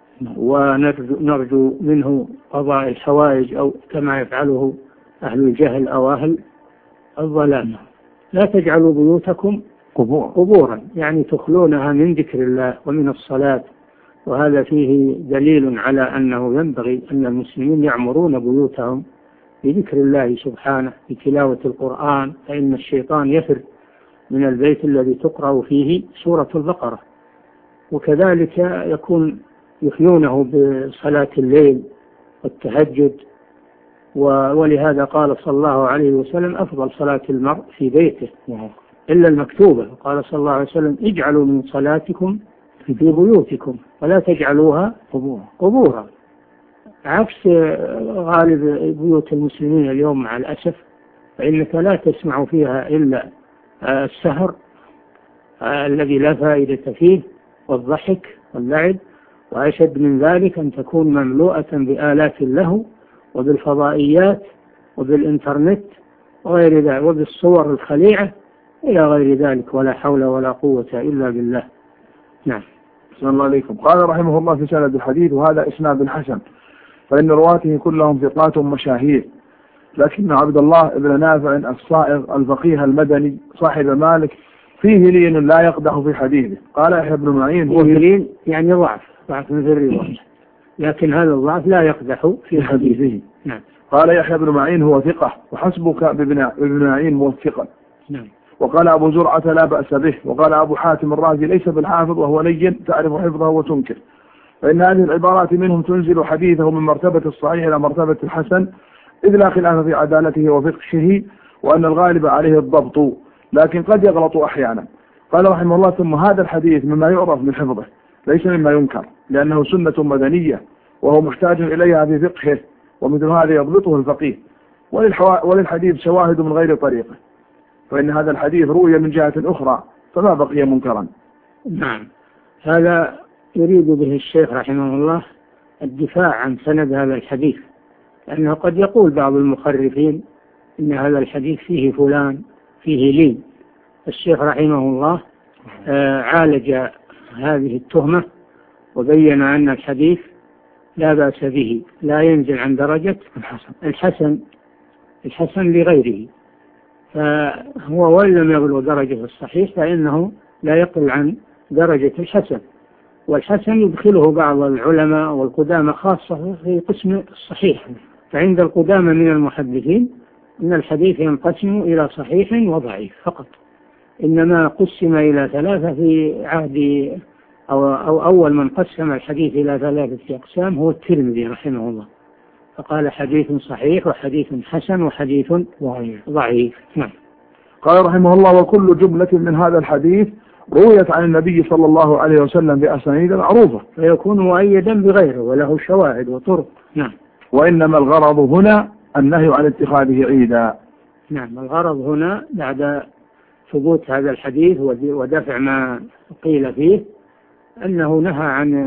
ونرجو منه قضاء الحوائج أو كما يفعله أهل الجهل أو أهل الضلال؟ لا تجعلوا بيوتكم قبورا، يعني تخلونها من ذكر الله ومن الصلاة، وهذا فيه دليل على أنه ينبغي أن المسلمين يعمرون بيوتهم بذكر الله سبحانه بتلاوة القرآن، فإن الشيطان يفر من البيت الذي تقرأ فيه سورة البقرة. وكذلك يحيونه بصلاة الليل والتهجد، ولهذا قال صلى الله عليه وسلم: أفضل صلاة المرء في بيته إلا المكتوبة. قال صلى الله عليه وسلم: اجعلوا من صلاتكم في بيوتكم ولا تجعلوها قبورا، عكس غالب بيوت المسلمين اليوم مع الأسف، فإنك لا تسمع فيها إلا السهر الذي لا فائدة فيه والضحك واللعب، وأشد من ذلك أن تكون مملوءة بآلات اللهو وبالفضائيات وبالإنترنت وغير ذلك وبالصور الخليعة إلى غير ذلك، ولا حول ولا قوة إلا بالله. نعم. صلى الله عليكم. قال رحمه الله في سند الحديث: وهذا إسناد حسن، فإن رواته كلهم ثقات مشاهير، لكن عبد الله بن نافع الصائغ الفقيه المدني صاحب مالك فيه لين لا يقدح في حديثه. قال يحيى بن معين: فيه لين يعني ضعف مثل الرواية، لكن هذا الضعف لا يقدح في حديثه. نعم. قال يحيى بن معين هو ثقة وحسبك بابن معين موثقا. نعم. وقال أبو زرعة لا بأس به. وقال أبو حاتم الرازي ليس بالحافظ وهو لين تعرف حفظه وتنكر، فإن هذه العبارات منهم تنزل حديثه من مرتبة الصحيح إلى مرتبة الحسن، إذ لا خلاف في عدالته وفقهه وأن الغالب عليه الضبط، لكن قد يغلط أحيانا. قال رحمه الله: ثم هذا الحديث مما يعرف من حفظه ليس مما ينكر، لأنه سنة مدنية وهو محتاج إليها في فقهه، ومثل هذا يضبطه الفقيه. وللحديث شواهد من غير طريقه، فإن هذا الحديث روي من جهة أخرى فما بقي منكرا. نعم. هذا يريد به الشيخ رحمه الله الدفاع عن سند هذا الحديث، لأنه قد يقول بعض المخرفين إن هذا الحديث فيه فلان فيه لين. الشيخ رحمه الله عالج هذه التهمة وبين أن الحديث لا بأس به، لا ينزل عن درجة الحسن لغيره، فهو وإن لم يبلغ درجة الصحيح فإنه لا يقل عن درجة الحسن. والحسن يدخله بعض العلماء والقدامى خاصة في قسم الصحيح، فعند القدامى من المحدثين أن الحديث ينقسم إلى صحيح وضعيف فقط، إنما قسم إلى ثلاثة في عهد أو أول من قسم الحديث إلى ثلاثة أقسام هو الترمذي رحمه الله، فقال حديث صحيح وحديث حسن وحديث ضعيف. نعم. قال رحمه الله: وكل جملة من هذا الحديث رويت عن النبي صلى الله عليه وسلم بأسانيد معروفة، فيكون مؤيدا بغيره وله شواهد وطرق. نعم. وإنما الغرض هنا النهي عن اتخاذه عيدا. نعم. الغرض هنا بعد ثبوت هذا الحديث ودفع ما قيل فيه أنه نهى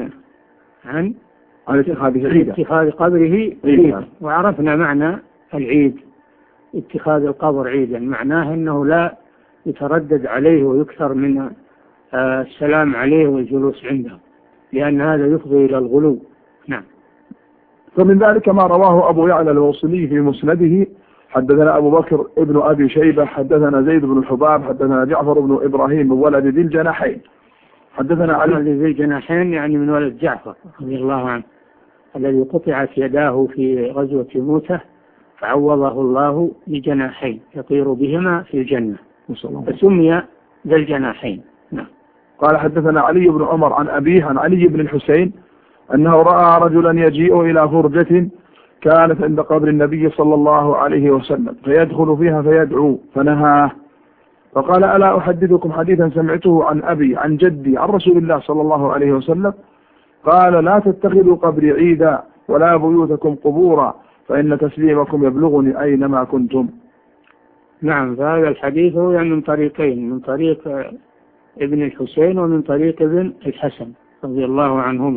عن اتخاذ قبره عيدا. وعرفنا معنى العيد، اتخاذ القبر عيدا معناه أنه لا يتردد عليه ويكثر من السلام عليه والجلوس عنده، لأن هذا يفضي إلى الغلو. نعم. فمن ذلك ما رواه أبو يعلى الوصلي في مسنده: حدثنا أبو بكر ابن أبي شيبة حدثنا زيد بن الحباب حدثنا جعفر بن إبراهيم من ولد ذي الجناحين حدثنا علي ذي الجناحين يعني من ولد جعفر رضي الله عنه الذي قطعت يداه في غزوة موتة فعوضه الله بجناحين يطير بهما في الجنة فسمي ذا الجناحين. نعم. قال حدثنا علي بن عمر عن أبيه عن علي بن الحسين أنه رأى رجلا يجيء إلى فرجة كانت عند قبر النبي صلى الله عليه وسلم فيدخل فيها فيدعو فنهاه، فقال: ألا أحدثكم حديثا سمعته عن أبي عن جدي عن رسول الله صلى الله عليه وسلم قال: لا تتخذوا قبري عيدا ولا بيوتكم قبورا فإن تسليمكم يبلغني أينما كنتم. نعم. فهذا الحديث هو من طريقين، من طريق ابن الحسين ومن طريق ابن الحسن رضي الله عنهما،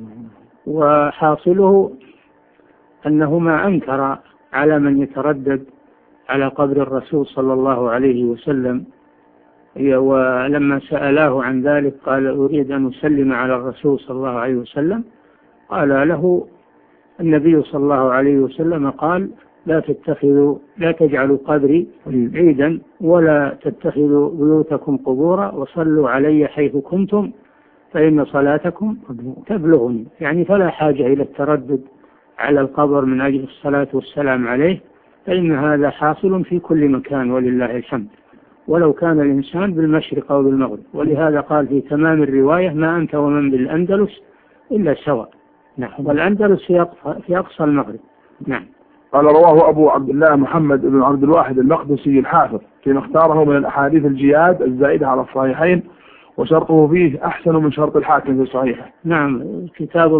وحاصله أنهما أنكر على من يتردد على قبر الرسول صلى الله عليه وسلم، ولما سألاه عن ذلك قال: أريد أن أسلم على الرسول صلى الله عليه وسلم، قال له النبي صلى الله عليه وسلم قال: لا تجعلوا قبري عيدا ولا تتخذوا بيوتكم قبورا وصلوا علي حيث كنتم فإن صلاتكم تبلغني، يعني فلا حاجة إلى التردد على القبر من أجل الصلاة والسلام عليه، فإن هذا حاصل في كل مكان ولله الحمد، ولو كان الإنسان بالمشرق أو بالمغرب. ولهذا قال في تمام الرواية: ما أنت ومن بالأندلس إلا سواء. نعم. والأندلس في أقصى المغرب. نعم. قال رواه أبو عبد الله محمد بن عبد الواحد المقدسي الحافظ فيما اختاره من الأحاديث الجياد الزائدة على الصحيحين، وشرطه فيه أحسن من شرط الحاكم في صحيحه. نعم. كتاب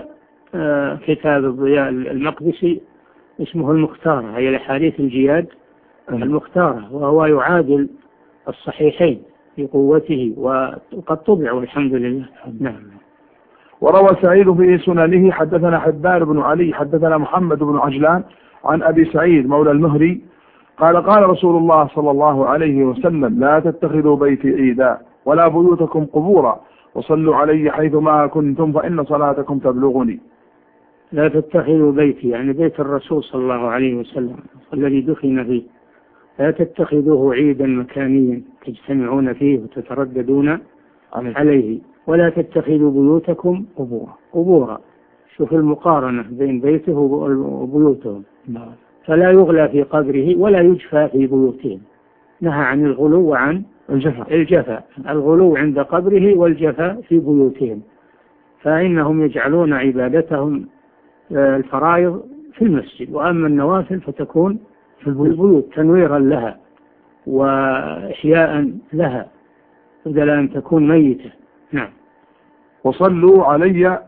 الضياء المقدسي اسمه المختارة، هي الأحاديث الجياد المختارة، وهو يعادل الصحيحين في قوته وقد طبع والحمد لله. نعم. وروى سعيد في سننه حدثنا حبان بن علي حدثنا محمد بن عجلان عن أبي سعيد مولى المهري قال: قال رسول الله صلى الله عليه وسلم: لا تتخذوا بيتي عيدا ولا بيوتكم قبورا وصلوا علي حيثما كنتم فإن صلاتكم تبلغني. لا تتخذوا بيتي يعني بيت الرسول صلى الله عليه وسلم الذي دفن فيه، لا تتخذوه عيدا مكانيا تجتمعون فيه وتترددون عليه، ولا تتخذوا بيوتكم قبورا. شوف المقارنة بين بيته وبيوتهم. فلا يغلى في قبره ولا يجفى في بيوتهم. نهى عن الغلو وعن الجفاء. الغلو عند قبره والجفاء في بيوتهم، فإنهم يجعلون عبادتهم الفرائض في المسجد، وأما النوافل فتكون في البيوت تنويرا لها وإحياء لها بدل أن تكون ميتة. نعم. وصلوا علي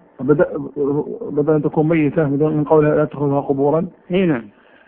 بدل أن تكون ميتة من قولها لا تأخذها قبورا. نعم.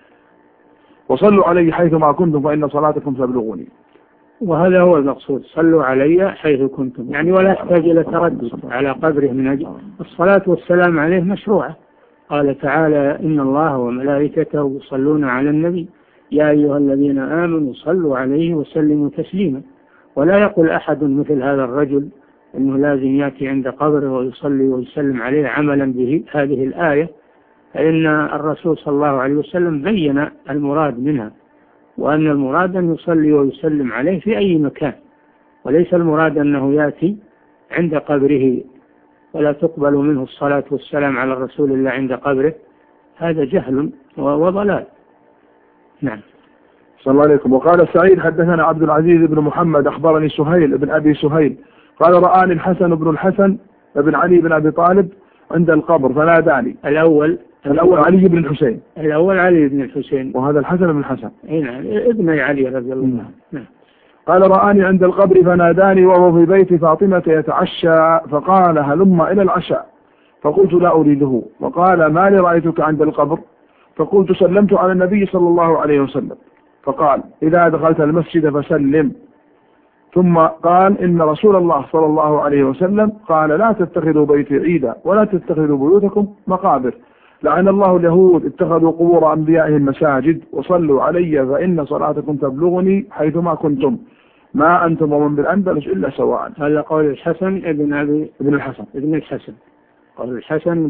وصلوا علي حيثما كنتم فإن صلاتكم تبلغني. وهذا هو المقصود، صلوا علي حيث كنتم، يعني ولا يحتاج إلى تردد على قبره من أجل الصلاة والسلام عليه مشروعة. قال تعالى إن الله وملائكته يصلون على النبي يا أيها الذين آمنوا صلوا عليه وسلموا تسليما. ولا يقول أحد مثل هذا الرجل أنه لازم يأتي عند قبره ويصلي ويسلم عليه عملا به هذه الآية، فإن الرسول صلى الله عليه وسلم بين المراد منها، وأن المراد أن يصلي ويسلم عليه في أي مكان، وليس المراد أنه يأتي عند قبره ولا تقبل منه الصلاة والسلام على الرسول الله عند قبره. هذا جهل وضلال. نعم. صلى الله عليكم. وقال سعيد حدثنا عبد العزيز بن محمد أخبرني سهيل بن أبي سهيل قال رآني الحسن بن الحسن بن علي بن أبي طالب عند القبر فناداني. الأول علي بن الحسين. الأول علي بن الحسين، وهذا الحسن بن الحسن. نعم، ابن علي رضي الله عنه. نعم. قال رآني عند القبر فناداني وهو في بيت فاطمة يتعشى فقال هلم إلى العشاء، فقلت لا أريده، وقال ما لي رأيتك عند القبر؟ فقلت سلمت على النبي صلى الله عليه وسلم، فقال إذا دخلت المسجد فسلم. ثم قال إن رسول الله صلى الله عليه وسلم قال لا تتخذوا بيتي عيدا ولا تتخذوا بيوتكم مقابر، لعن الله اليهود اتخذوا قبور أنبيائهم مساجد، وصلوا علي فإن صلاتكم تبلغني حيثما كنتم، ما أنتم ومن بالأندلس إلا سواء. هذا قول الحسن ابن الحسن قول الحسن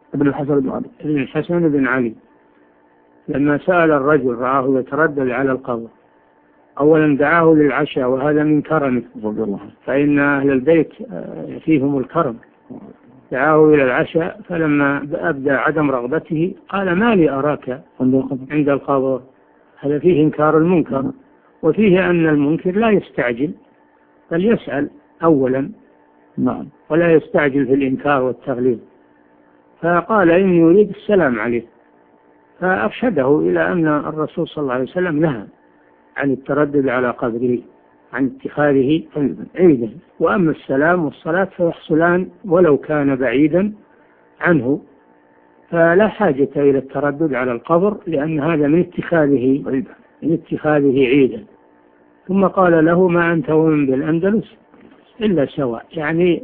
ابن الحسن بن علي لما سأل الرجل رآه يتردد على القبر، أولا دعاه للعشاء وهذا من كرمه فإن أهل البيت فيهم الكرم، دعاه إلى العشاء فلما أبدى عدم رغبته قال ما لي أراك عند القبر. هذا فيه إنكار المنكر، وفيه أن المنكر لا يستعجل بل يسأل أولا ولا يستعجل في الإنكار والتغليظ. فقال إني يريد السلام عليه، فأرشده إلى أن الرسول صلى الله عليه وسلم نهى عن التردد على قبره، عن اتخاذه عيدا، وأما السلام والصلاة فيحصلان ولو كان بعيدا عنه، فلا حاجة إلى التردد على القبر لأن هذا من اتخاذه عيدا. ثم قال له ما أنت ومن بالأندلس إلا سواء، يعني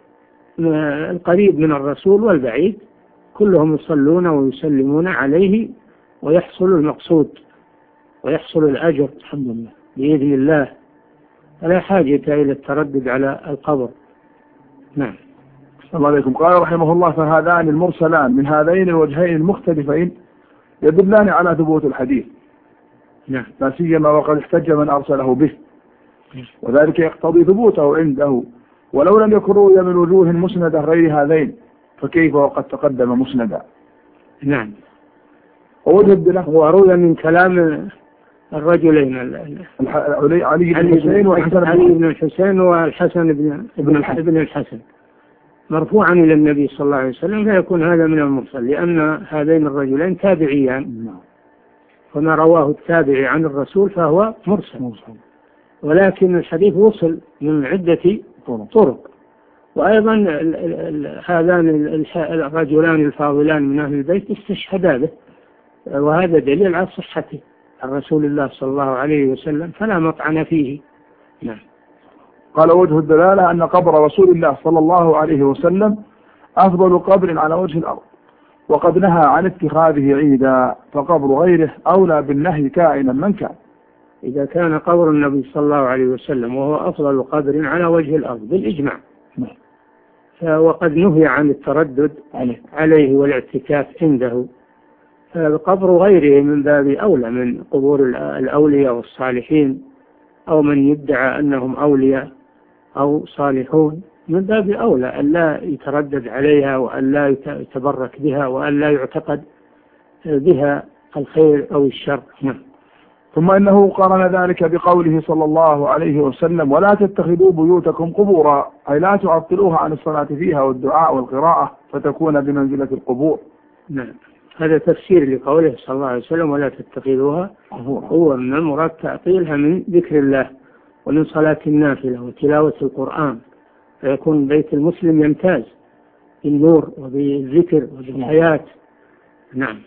القريب من الرسول والبعيد كلهم يصلون ويسلمون عليه ويحصل المقصود ويحصل الأجر الحمد لله بإذن الله، فلا حاجة إلى التردد على القبر. نعم. السلام عليكم. قال رحمه الله فهذان المرسلان من هذين الوجهين المختلفين يدلان على ثبوت الحديث، نعم، لا سيما وقد احتج من أرسله به، وذلك يقتضي ثبوته عنده، ولو لم يكن روي من وجوه مسندة غير هذين فكيف وقد تقدم مسندا. نعم. ووجه الدلالة وروي من كلام الرجلين علي بن الحسين والحسن بن الحسن مرفوعا إلى النبي صلى الله عليه وسلم، فيكون هذا من المرسل لأن هذين الرجلين تابعيان، فما رواه التابعي عن الرسول فهو مرسل، ولكن الحديث وصل من عدة طرق. وأيضا هذان الرجلان الفاضلان من أهل البيت استشهدا به، وهذا دليل على صحته عن رسول الله صلى الله عليه وسلم، فلا مطعن فيه. نعم. قال وجه الدلالة أن قبر رسول الله صلى الله عليه وسلم أفضل قبر على وجه الأرض، وقد نهى عن اتخاذه عيدا، فقبر غيره أولى بالنهي كائنا من كان. إذا كان قبر النبي صلى الله عليه وسلم وهو أفضل قبر على وجه الأرض بالإجماع، وقد نهي عن التردد عليه والاعتكاف عنده، فقبر غيره من باب أولى من قبور الأولياء والصالحين، أو من يدعى أنهم أولياء أو صالحون من باب أولى أن لا يتردد عليها وأن لا يتبرك بها وأن لا يعتقد بها الخير أو الشر. ثم إنه قارن ذلك بقوله صلى الله عليه وسلم: ولا تتخذوا بيوتكم قبورا، أي لا تعطلوها عن الصلاة فيها والدعاء والقراءة فتكون بمنزلة القبور. نعم، هذا تفسير لقوله صلى الله عليه وسلم: ولا تتخذوها قبورا. هو من المراد تعطيلها من ذكر الله ومن صلاة النافلة وتلاوة القرآن، فيكون بيت المسلم يمتاز بالنور وبالذكر وبالحياة. نعم.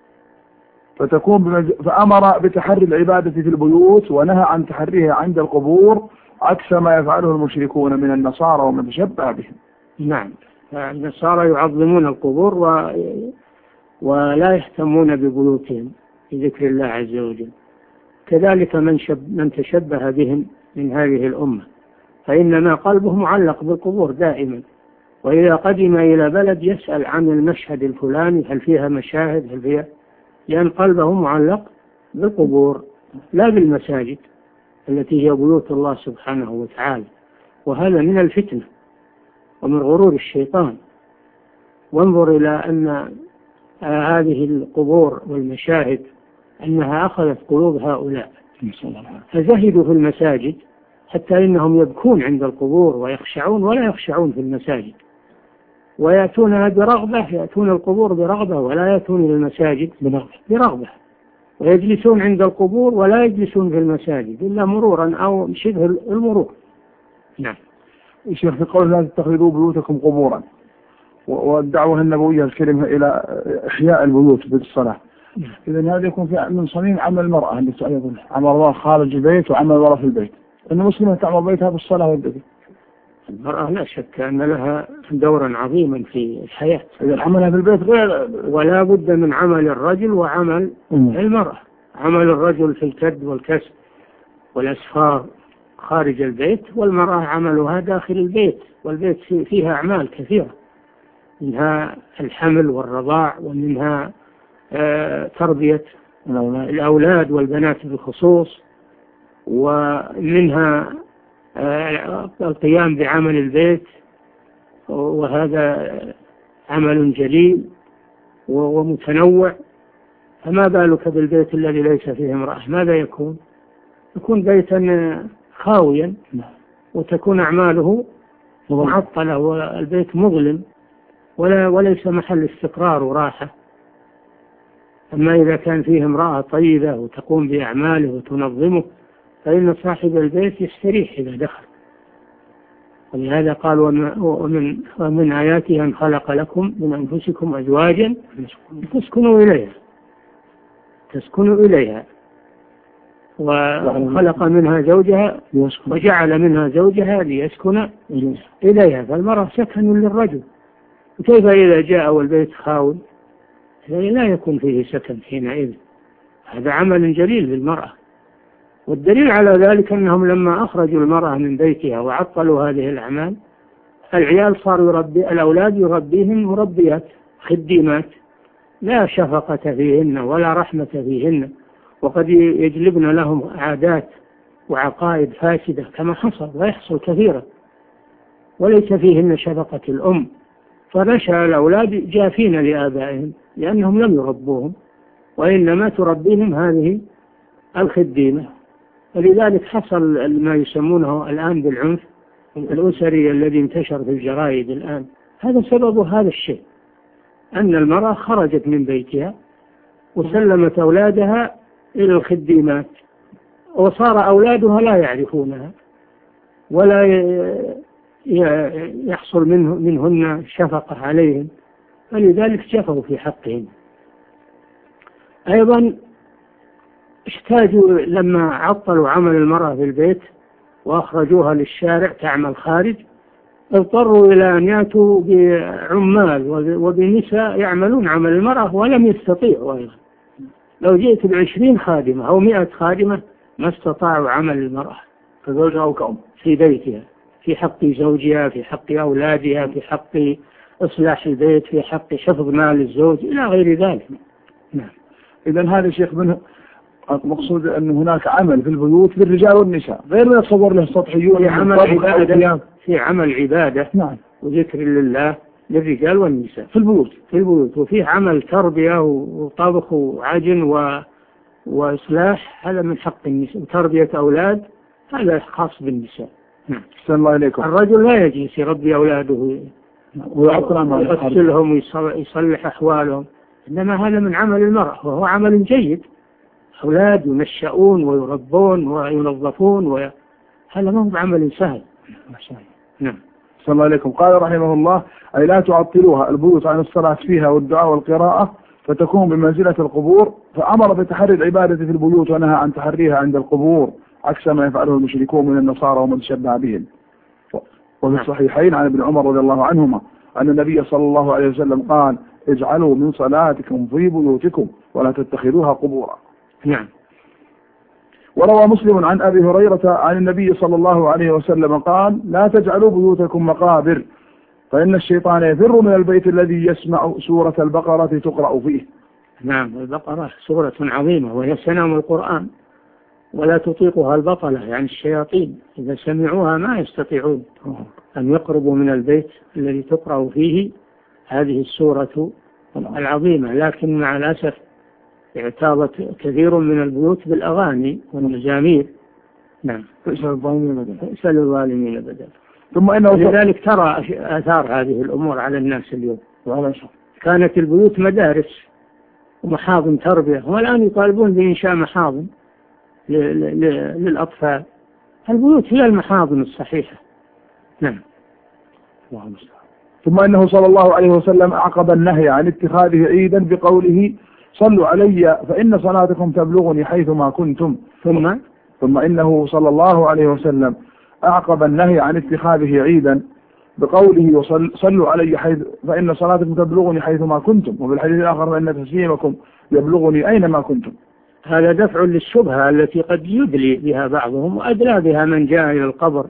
فأمر بتحري العبادة في البيوت ونهى عن تحريها عند القبور، عكس ما يفعله المشركون من النصارى ومن تشبه بهم. نعم، النصارى يعظمون القبور ولا يهتمون ببيوتهم بذكر الله عز وجل. كذلك من تشبه بهم من هذه الأمة، فإنما قلبه معلق بالقبور دائما، وإذا قدم إلى بلد يسأل عن المشهد الفلاني، هل فيها مشاهد، هل فيها، لأن قلبه معلق بالقبور لا بالمساجد التي هي بيوت الله سبحانه وتعالى. وهذا من الفتنة ومن غرور الشيطان. وانظر إلى أن هذه القبور والمشاهد أنها أخذت قلوب هؤلاء، فزهدوا في المساجد حتى إنهم يبكون عند القبور ويخشعون ولا يخشعون في المساجد، ويأتونها برغبة، يأتون القبور برغبة ولا يأتون إلى المساجد برغبة، ويجلسون عند القبور ولا يجلسون في المساجد إلا مرورا أو شبه المرور. نعم. الشيخ في قول لا تتخذوا بيوتكم قبورا، والدعوة النبوية الكريمة إلى إحياء البيوت بالصلاة، إذن هذا يكون من صميم عمل المرأة التي أيضا عمل الله خارج البيت وعمل الله في البيت، أن المسلمة تعمل بيتها بالصلاة والذكر. المرأة لا شك أن لها دورا عظيما في الحياة، إذا عملها في البيت غير، ولا بد من عمل الرجل وعمل المرأة. عمل الرجل في الكد والكسب والأسفار خارج البيت، والمرأة عملها داخل البيت، والبيت فيها أعمال كثيرة، منها الحمل والرضاع، ومنها تربية الأولاد والبنات بالخصوص، ومنها القيام بعمل البيت، وهذا عمل جليل ومتنوع. فما بالك بالبيت الذي ليس فيه امرأة؟ ماذا يكون؟ يكون بيتا خاويا وتكون أعماله معطلة والبيت مظلم وليس محل استقرار وراحة. أما إذا كان فيه امرأة طيبة وتقوم بأعماله وتنظمه فإن صاحب البيت يستريح إذا دخل. ولهذا قال: ومن آياته أن خلق لكم من أنفسكم أزواجا تسكنوا إليها وخلق منها زوجها وجعل منها زوجها ليسكن إليها. فالمرأة سكن للرجل، وكيف إذا جاء والبيت خاوي لا يكون فيه سكن حينئذ؟ هذا عمل جليل للمرأة. والدليل على ذلك أنهم لما أخرجوا المرأة من بيتها وعطلوا هذه الأعمال، العيال صاروا الأولاد يربيهم مربيات خديمات لا شفقة فيهن ولا رحمة فيهن، وقد يجلبن لهم عادات وعقائد فاسدة كما حصل ويحصل كثيرا، وليس فيهن شفقة الأم، فنشأ الأولاد جافين لآبائهم لأنهم لم يربوهم، وإنما تربيهم هذه الخديمة. ولذلك حصل ما يسمونه الآن بالعنف الأسري الذي انتشر في الجرائد الآن. هذا سبب هذا الشيء، أن المرأة خرجت من بيتها وسلمت أولادها إلى الخديمات، وصار أولادها لا يعرفونها ولا يحصل منهن شفقة عليهم، فلذلك جفوا في حقهم. أيضا احتاجوا لما عطلوا عمل المرأة في البيت وأخرجوها للشارع تعمل خارج، اضطروا إلى أن يأتوا بعمال وبنساء يعملون عمل المرأة ولم يستطيعوا أيضا. لو جئت ب20 خادمة أو 100 خادمة ما استطاعوا عمل المرأة كزوجها أو كأم في بيتها، في حق زوجها، في حق أولادها، في حق إصلاح البيت، في حق حفظ مال الزوج إلى غير ذلك. نعم. إذن هذا شيخ منه المقصود أن هناك عمل في البيوت للرجال والنساء غير ما يتصور له السطحيون. في عمل عبادة نعم وذكر لله للرجال والنساء في البيوت وفيه عمل تربية وطبخ وعجن وإصلاح، هذا من حق النساء، وتربية أولاد هذا خاص بالنساء. نعم. أحسن الله إليكم. الرجل لا يجلس يربي أولاده ويغسلهم ويصلح أحوالهم، إنما هذا من عمل المرأة وهو عمل جيد. أولاد ينشأون ويربون وينظفون هذا ما هو بعمل سهل. نعم. أحسن الله إليكم. قال رحمه الله: أي لا تعطلوها البيوت عن الصلاة فيها والدعاء والقراءة فتكون بمنزلة القبور، فأمر بتحري العبادة في البيوت ونهى عن تحريها عند القبور عكس ما يفعله المشركون من النصارى ومن تشبه بهم. وفي الصحيحين عن ابن عمر رضي الله عنهما أن النبي صلى الله عليه وسلم قال: اجعلوا من صلاتكم في بيوتكم ولا تتخذوها قبورا. نعم. وروى مسلم عن أبي هريرة عن النبي صلى الله عليه وسلم قال: لا تجعلوا بيوتكم مقابر فإن الشيطان يفر من البيت الذي يسمع سورة البقرة تقرأ فيه. نعم. البقرة سورة عظيمة وهي سنام القرآن، ولا تطيقها البطلة يعني الشياطين، إذا سمعوها ما يستطيعون أن يقربوا من البيت الذي تقرأ فيه هذه السورة العظيمة. لكن مع الأسف اعتاضت كثير من البيوت بالأغاني والمزامير. نعم. فأسأل الظالمين بدل. ثم إنه لذلك ترى آثار هذه الأمور على الناس اليوم. كانت البيوت مدارس ومحاضن تربية، والآن يطالبون بإنشاء محاضن للأطفال. البيوت هي المحاضن الصحيحة. نعم. ثم إنه صلى الله عليه وسلم أعقب النهي عن اتخاذه عيدا بقوله: صلوا علي فإن صلاتكم تبلغني حيثما كنتم. ثم إنه صلى الله عليه وسلم أعقب النهي عن اتخاذه عيدا بقوله: صلوا علي فإن صلاتكم تبلغني حيثما كنتم. وفي الحديث الآخر: فإن تسليمكم يبلغني أينما كنتم. هذا دفع للشبهة التي قد يدلي بها بعضهم وأدلى بها من جاء إلى القبر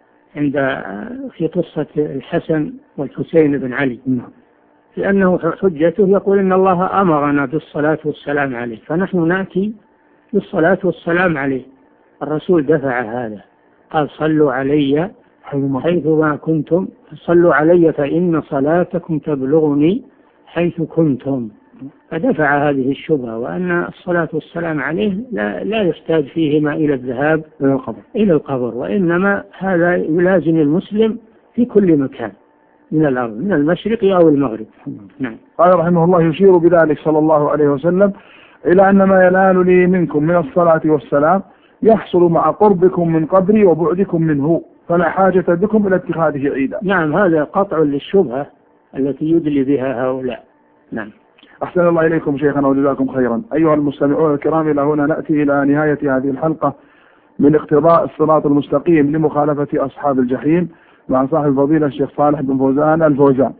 في قصة الحسن والحسين بن علي، لأنه حجته يقول إن الله أمرنا بالصلاة والسلام عليه، فنحن نأتي بالصلاة والسلام عليه. الرسول دفع هذا، قال: صلوا علي حيثما كنتم، صلوا علي فإن صلاتكم تبلغني حيث كنتم. فدفع هذه الشبهة، وأن الصلاة والسلام عليه لا يحتاج فيهما إلى الذهاب إلى القبر، وإنما هذا يلازم المسلم في كل مكان من الأرض، من المشرق أو المغرب. نعم. قال رحمه الله: يشير بذلك صلى الله عليه وسلم إلى أن ما ينال لي منكم من الصلاة والسلام يحصل مع قربكم من قبري وبعدكم منه، فلا حاجة بكم إلى اتخاذه عيدا. نعم. هذا قطع للشبهة التي يدلي بها هؤلاء. نعم. أحسن الله إليكم شيخنا وجزاكم خيرا. أيها المستمعون الكرام، إلى هنا نأتي إلى نهاية هذه الحلقة من اقتضاء الصراط المستقيم لمخالفة أصحاب الجحيم مع صاحب الفضيلة الشيخ صالح بن فوزان الفوزان.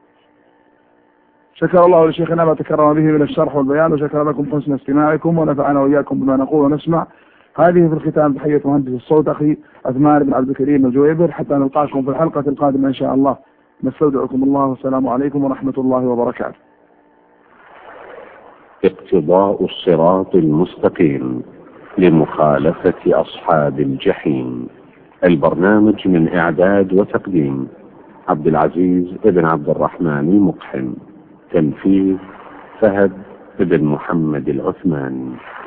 شكر الله لشيخنا ما تكرم به من الشرح والبيان، وشكر لكم حسن استماعكم، ونفعنا وإياكم بما نقول ونسمع. هذه في الختام تحية مهندس الصوت أخي عثمان بن عبد الكريم الجويبر، حتى نلقاكم في الحلقة القادمة إن شاء الله. نستودعكم الله، والسلام عليكم ورحمة الله وبركاته. اقتضاء الصراط المستقيم لمخالفة أصحاب الجحيم. البرنامج من إعداد وتقديم عبد العزيز ابن عبد الرحمن مقحم. تنفيذ فهد بن محمد العثمان.